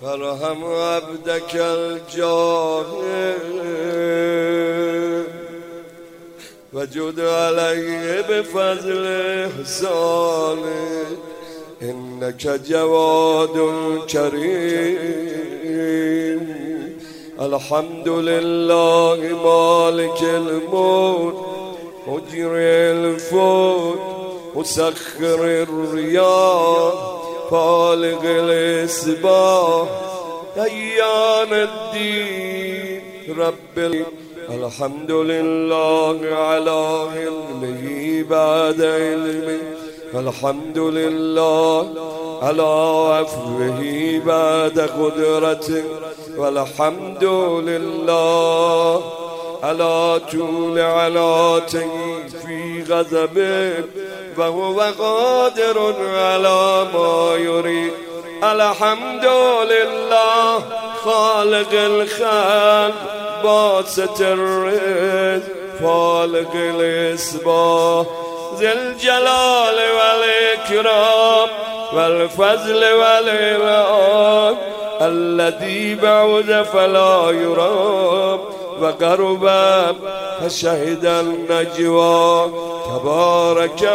فارحم عبدك الجاهل وجد عليه بفضل إحسانك إنك جواد كريم. الحمد لله مالك الموت مجري الفوت مسخر الرياح فالق الإصباح ديان الدين رب الحمد لله على علمه بعد علمه الحمد لله على عفوه بعد قدرته والحمد لله على طول عناته في غضبه وهو قادر على ما يريد. الحمد لله خالق الخلق باسط الرزق فالق الإصباح ذي الجلال والإكرام والفضل والإنعام الذي بعد فلا يرام وقرب فشهد النجوى تبارك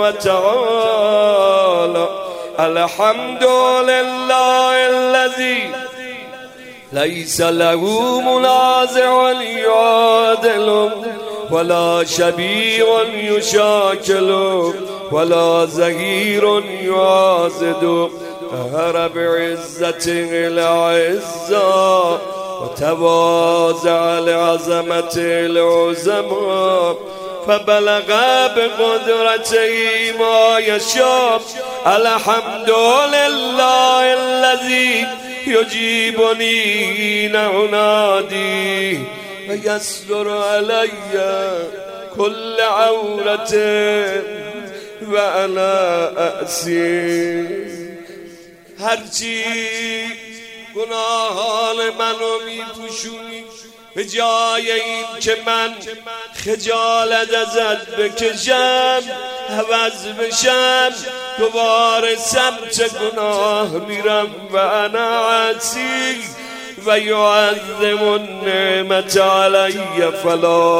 وتعالى. الحمد لله الذي ليس له منازع يعادل ولا شبيه يشاكل ولا زهير يعازد قهر بعزته العزة وتواضع لعظمته العظماء فبلغ بقدرته ما يشاء. الحمد لله الذي يجيبني حين أنادي ويستر علي كل عورة وأنا أأسي. هرچی گناهان منو میپوشونی به جای این که من خجالت ازت بکشم عوض بشم دوباره سمت گناه میرم و انا عصی و یعظم النعمت علی فلا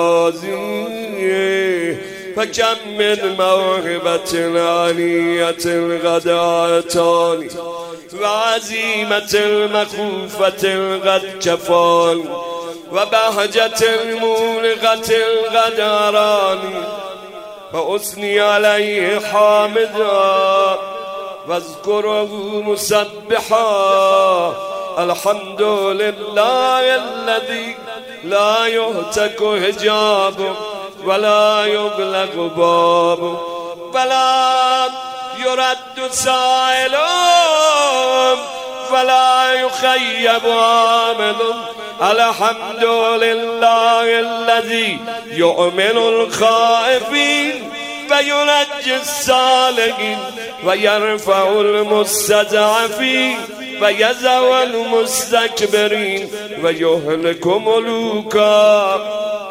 اجازی فکم من موهبت علیت قد اعطانی و عزیمت مخوفت قد کفانی و بهجت مولغت قد ارانی و اثنی علیه حامدا و اذکره مسبحا. الحمد لله الذي لا يهتك حجاب ولا يغلق باب ولا يرد سائل ولا يخيب عامل. الحمد لله الذي يؤمن الخائفين وينجي الصالحين ويرفع المستضعفين ويذل المستكبرين ويهلك ملوكا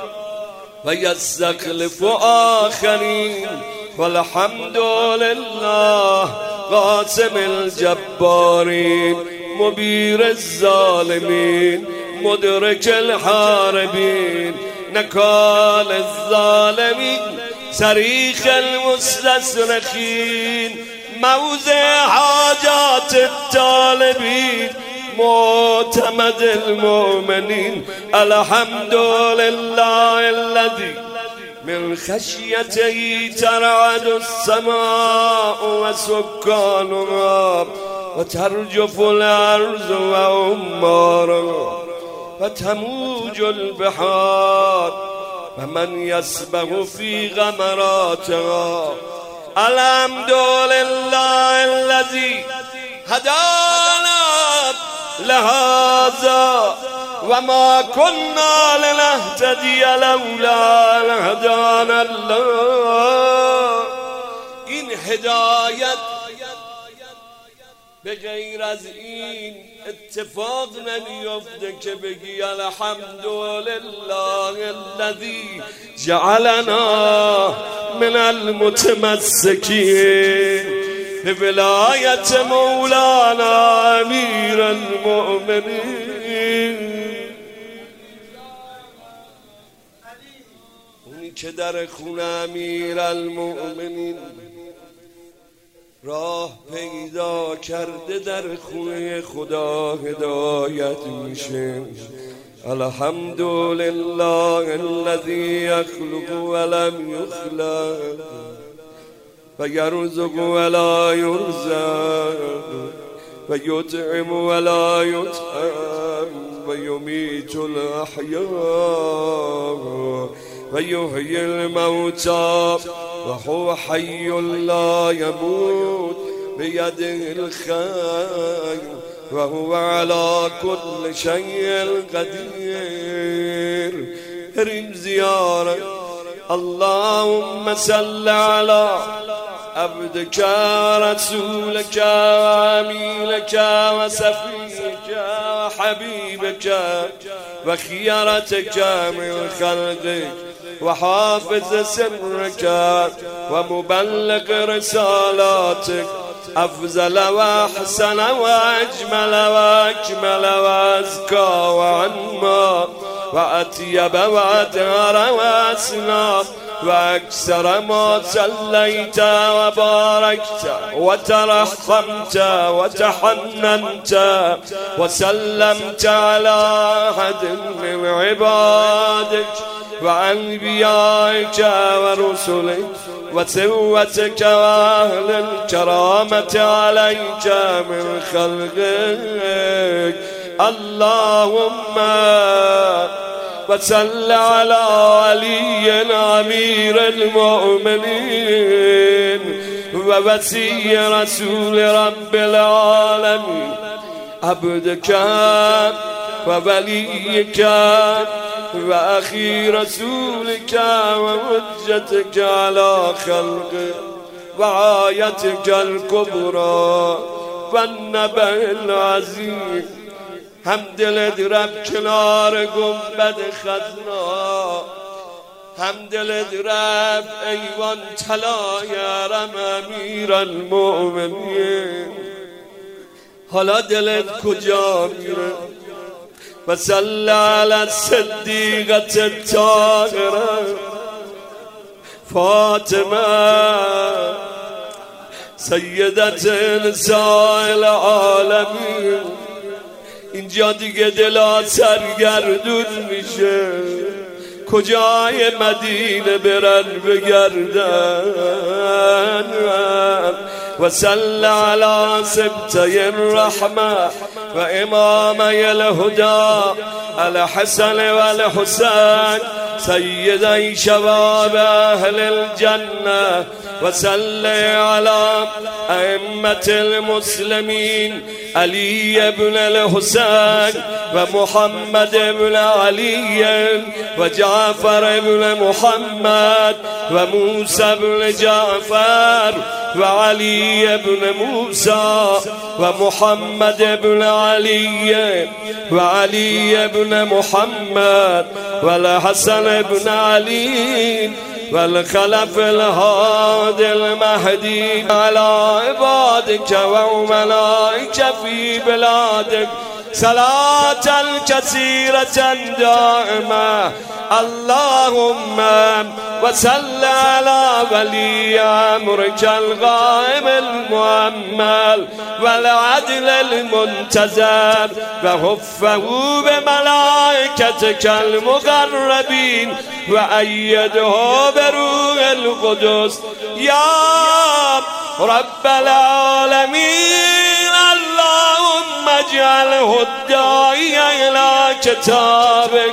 ويستخلف آخرين. والحمد لله قاسم الجبارين مبير الظالمين مدرك الحاربين نكال الظالمين صريخ المستصرخين موضع حاجات الطالبين معتمد المؤمنين. الحمد لله الذي من خشيته ترعد السماء وسكانها وترجف الأرض وعمارها وتموج البحار ومن يسبح في غمراتها. الحمد لله الذي هدانا لهذا وما كنا لنهتدي لولا أن هدانا الله. این هدایت به غیر از این اتفاق نمیفته که بگی الحمدلله الذی جعلنا من المتمسکین به ولایت مولانا امیر المؤمنین. اونی که در خونه امیر المؤمنین راه پیدا کرده در خونه خدا هدایت میشه. الحمدلله الذی یخلق ولم یخلق و یرزق ولا یرزق و یطعم ولا یطعم و یمیت الاحیاء و یحیی الموتى و هو حی لا یموت بیده الخیر و هو علی کل شیء قدیر. بریم زیارت. اللهم صل علی عبدك رسولك وامينك وسفيك وحبيبك وخيرتك من خلقك وحافظ سرك ومبلغ رسالاتك أفضل وأحسن وأجمل وأكمل وأزكى وعنما وأطيب وأطهر وأسنى وأكثر ما صليت وباركت وترحمت وتحننت وسلمت على أحد من عبادك وأنبيائك ورسلك وسوتك وأهل الكرامة عليك من خلقك. اللهم وصل على علي أمير المؤمنين ووصي رسول رب العالمين عبدك ووليك وأخي رسولك وحجتك على خلقك وآيتك الكبرى والنبأ العظيم. هم دلت رب کنار گنبد خضرا، هم دلت رب ایوان طلای حرم امیر المؤمنین. حالا دلت کجا میره؟ و صلی علی الصدیقة الطاهرة فاطمه سیدت نساء العالمین. اینجا دیگه دلا سرگردون میشه، کجای مدینه برن بگردن. و صلی علی سبطی الرحمه و امامی الهدى الحسن و الحسین سیدی شباب اهل الجنه. و صلی علی ائمة المسلمین علی بن الحسین و محمد بن علی و جعفر بن محمد و موسی بن جعفر و علی بن موسی و محمد بن علی و علی بن محمد و الحسن بن علی والخلف الهادي المهدي على عبادك وملائك في بلادك صلاة كثيرة دائمة. اللهم وصل على ولي أمرك الغائب المؤمل والعدل المنتظر وحفه بملائكتك المقربين وأيده بروح القدس يا رب العالمين. اللهم اجعله الداعي إلى كتابك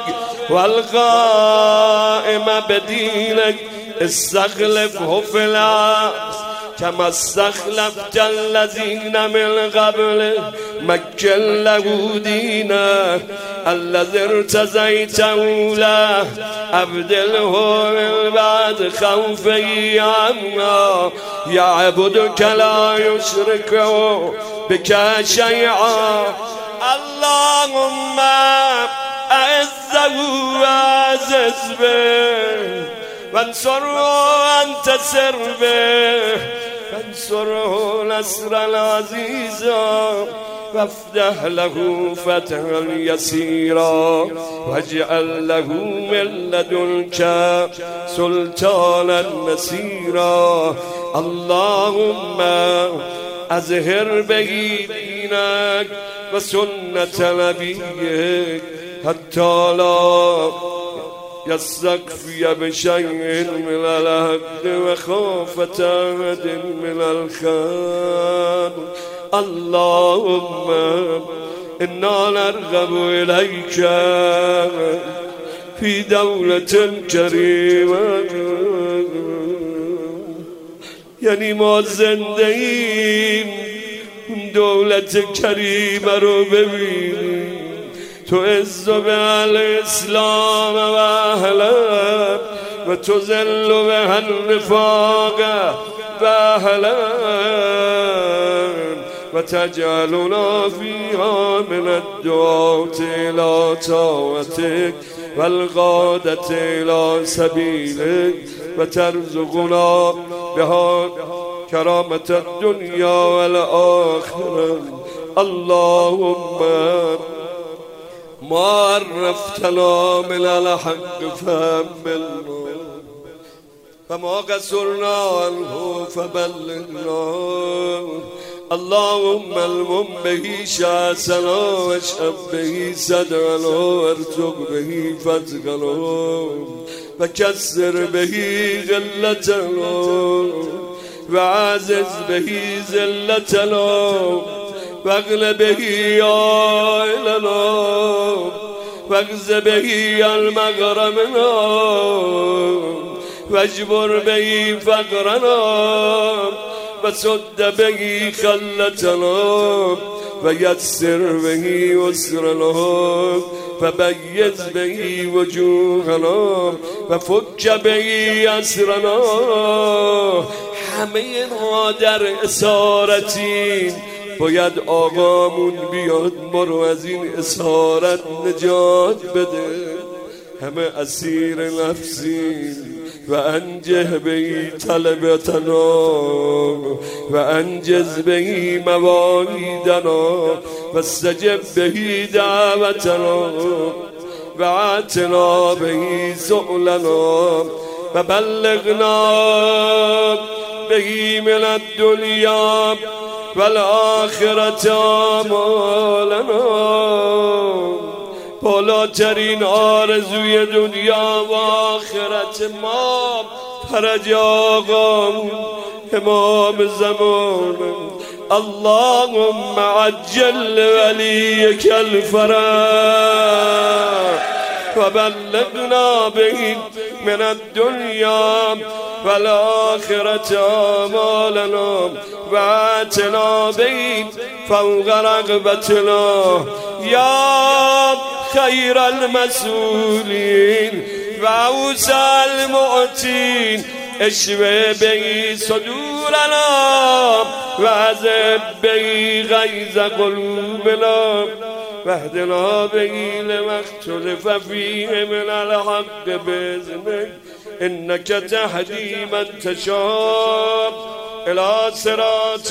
والقائم بدينك استخلفه في الأرض كما استخلفت الذين من قبله. مكن له دينه الذي ارتزيته له أبدله من بعد خوفه عنا يعبدك لا يشرك بك شيئا. اللهم أعزه وأعزز به وانصره وانتصر به وانصره نصرا عزيزا وافتح له فتحا يسيرا واجعل له من لدنك سلطانا نصيرا اللهم اظهر به دينك وسنة نبيك حتى لا يستخفي بشيء من الحق وخافة أحد من الخير اللهم إنا نرغب إليك في دولة كريمة یعنی ما زنده ایم دولت کریمه رو ببینیم تو عز به الاسلام و اهله و تو ذل به النفاق و اهله و تجعلنا فيها من الدعاة الى طاعتك والقادة الى سبيلك و ترزقنا بها کرامة الدنیا والآخرة اللهم ما عرفتنا من الحق فهملنا فما قصرنا عنه فبلغنا اللهم المم به شاسنا واشهب به صدرنا وارزق به فتقنا وكسر به غلتنا وعزز به ذلتنا واغل به عائلنا واغز به المغرمنا واجبر به فقرنا وسد به خلتنا ويسر به يسرنا فبيز به وجوهنا وفك به اسرنا همه ما در اسارتیم باید آقامون بیاد ما رو از این اسارت نجات بده همه اسیر نفسیم و انجه به طلبتنا و انجز به مواعیدنا و استجب به دعوتنا و اعتنا به سؤلنا و بلغنا به من الدنیا والآخرة آمالنا بالاترین آرزوی دنیا و آخرت ما فرج آقامون امام زمان اللهم عجل ولیک الفرج و بلغنا به من الدنیا والآخرة آمالنا و اعتنا به فوق رغبتنا یا خیر المسئولین و اوسع المعطین اشوه به صدورنا و عذب به غیظ قلوبنا واهدنا به لما اختلف فيه من الحق بإذنك إنك تهدي من تشاء إلى صراط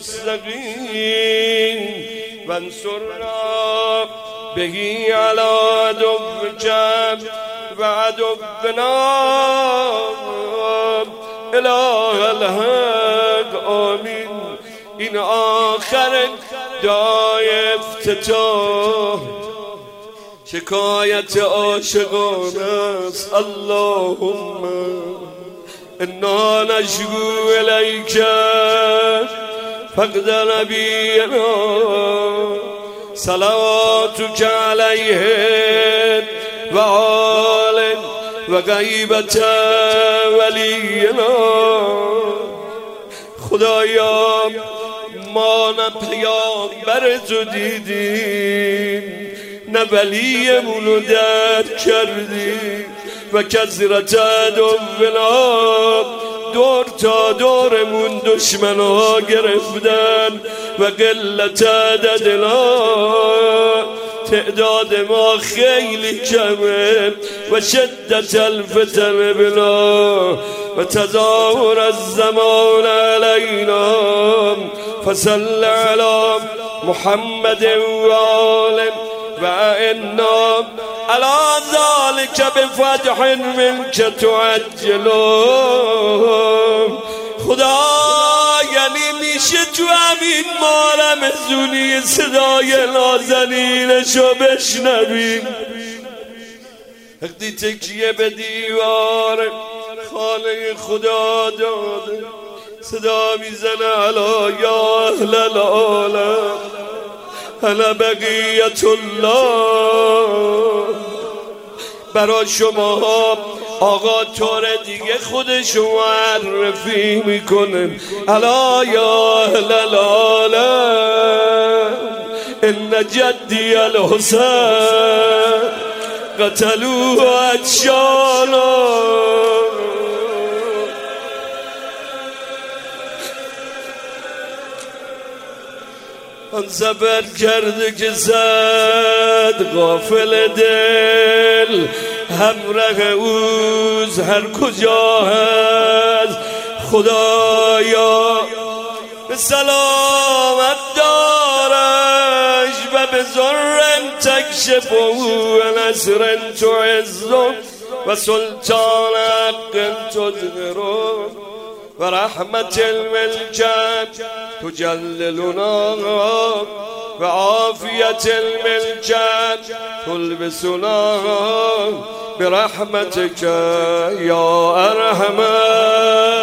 مستقيم وانصرنا به على عدوك وعدونا إله الحق آمين این آخر دعای افتتاح شکایت عاشقان است اللهم انا نشکو الیک فقد نبینا صلواتک علیه و آل و غیبت ولینا خدایا ما نه پیامبر تو دیدیم نه ولیمونو درک کردیم و کثرت عدونا دور تا دورمون دشمنا گرفتن و قلت عددنا تعداد ما خیلی کمه و شدت الفتن بنا و تظاهر الزمان علینا فصل علی محمد وآله وإنا على ذلك بفتح منك تعجلون. خدا یعنی میشه تو همین مارمزونی صدای نازنینشو بشنویم وقتی تکیه به دیوار خانه خدا داده صدا میزنه الا یا اهل العالم الا بقیت الله. برای شما آقا طور دیگه خودشو معرفی میکنه الا یا اهل العالم ان جدی الحسین قتلوه عطشانا. آن سفر کرده که زد غافل دل همراه اوز هر کجا هست خدایا به سلامت دارش و به ذرن تکشف و نصر تعز و سلطان حق تظهر و رحمت الملکت تجللنا و عافیت الملکت تلبسنا برحمتك یا ارحم